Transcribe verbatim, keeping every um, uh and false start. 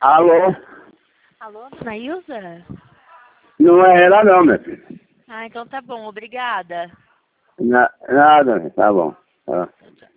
Alô? Alô, dona Ilza? Não é ela não, meu filho. Ah, então tá bom, obrigada. Na, nada, tá bom. Tá. Tchau, tchau.